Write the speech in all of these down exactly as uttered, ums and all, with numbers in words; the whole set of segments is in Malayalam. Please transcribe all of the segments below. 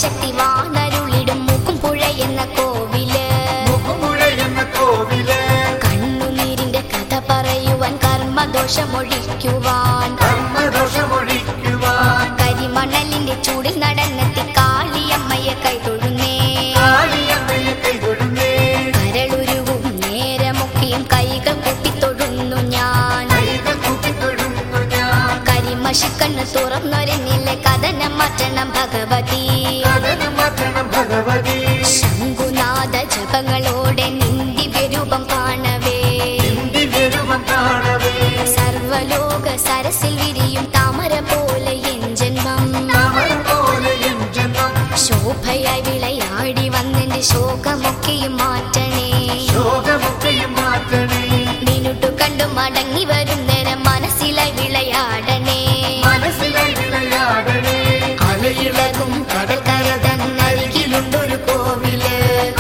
പരശക്തി വാണരുളിടും മൂക്കുംപുഴ എന്ന കോവില് കണ്ണുനീരിന്റെ കഥ പറയുവാൻ കർമ്മദോഷമൊഴിക്കുവാൻ കരിമണലിന്റെ ചൂടിൽ നടന്നെത്തി കാളിയമ്മയെ കൈതൊഴുന്നേ കരളുരുവും നേരമൊക്കെയും കൈകൾ കൂട്ടിത്തൊഴുന്നു ഞാൻ കരിമഷിക്കണ്ണ് തുറന്നൊരെന്നിലെ കഥനം മാറ്റണം ഭഗവതി ശംഖുനാഥ ജപങ്ങളോടെ നിന്ദിവ്യരൂപം കാണവേ സർവലോക സരസിൽ വിരിയും താമര പോലെ എൻ ജന്മം ശോഭയായി വിളയാടി വന്നെന്റെ ശോകമൊക്കെയും മാറ്റണേ മിനുട്ടു കണ്ടു മടങ്ങി വരും നേരം മനസ്സിലായി വിളയാടണേ അലയിളകും കടൽക്കര തന്നരികിലുണ്ടൊരു കോവില്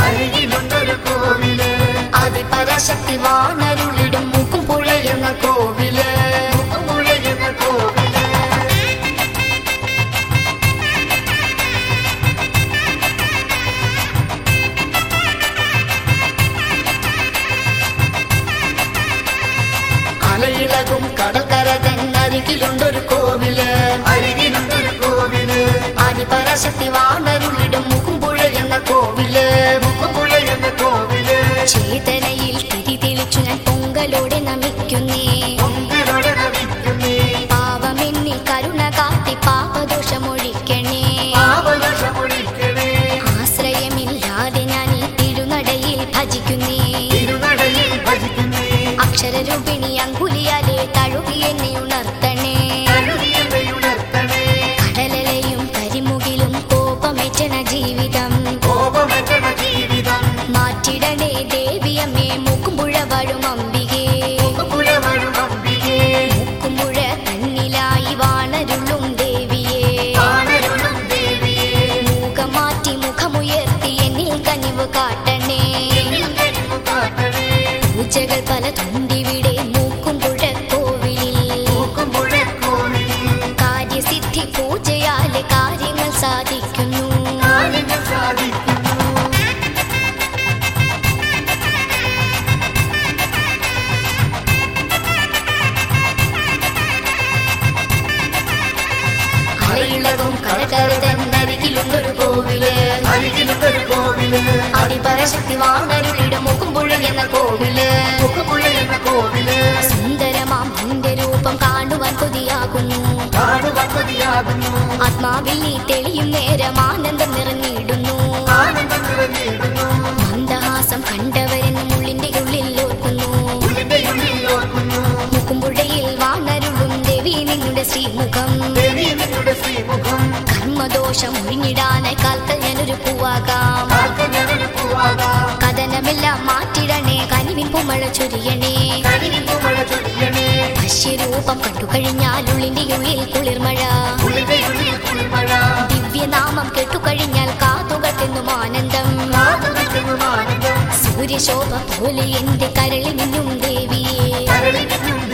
അതിപരാശക്തി വാണരുളിടും മൂക്കുംപുഴ എന്ന കോവില് അലയിളകും കടൽക്കര തന്നരികിലുണ്ടൊരു കോവില് അതിപരാശക്തി വാണരുളിടും മൂക്കുംപുഴ എന്ന കോവില് ചേതനയിൽ തിരി തെളിച്ചു ഞാൻ പൊങ്കലോടെ നമിക്കുന്നേ പാവമെന്നിൽ കരുണ കാട്ടി പാപദോഷമൊഴിക്കണേ ആശ്രയമില്ലാതെ ഞാൻ ഈ തിരുനടയിൽ ഭജിക്കുന്നേ അക്ഷരരൂപിണി അങ്കുലിയാലെ തഴുകി എന്നെ ഉണർത്തണേ കടലലയും കരിമുകിലും കോപമേറ്റണ ജീവിതം മാറ്റിടണേ ദേവിയമ്മേ മൂക്കുംപുഴ വാഴും അംബികേ മൂക്കുംപുഴ തന്നിലായി വാണരുളും ദേവിയേ മുഖം മാറ്റി മുഖമുയർത്തി എന്നിൽ കനിവ് കാട്ടണേ പൂജകൾ പലതുണ്ടിവിടെ മൂക്കുംപുഴ കോവിലിൽ കാര്യസിദ്ധി പൂജയാലെ കാര്യങ്ങൾ സാധിക്കുന്നു അലയിളകും കടൽക്കര തന്നരികിലുണ്ടൊരു കോവില് അതിപരാശക്തി വാണരുളിടും മൂക്കുംപുഴ എന്ന കോവില് സുന്ദരമാം നിന്റെ രൂപം കാണുവാൻ കൊതിയാകുന്നു ആത്മാവിൽ നീ തെളിയും നേരം ആനന്ദം നിറഞ്ഞിടുന്നു മന്ദഹാസം കണ്ടവരെന്നും ഉള്ളിന്റെ ഉള്ളിൽ ഓർക്കുന്നു മൂക്കുംപുഴയിൽ വാണരുളും ദേവി നിങ്ങളുടെ ശ്രീമുഖം കർമ്മദോഷം ഒഴിഞ്ഞിടാനായി കാൽക്കൽ ഞാനൊരു പൂവാകാം കഥനമെല്ലാം മാറ്റിടണേ കനിവിൻ പൂമഴ ചൊരിയണേ വശ്യരൂപം കണ്ടു കഴിഞ്ഞാൽ ഉള്ളിന്റെ ഉള്ളിൽ കുളിർമഴ ദിവ്യനാമം കേട്ടുകഴിഞ്ഞാൽ കാതുകൾക്കെന്നും ആനന്ദം സൂര്യശോഭ പോലെ എന്റെ കരളിൽ നിന്നും ദേവിയേ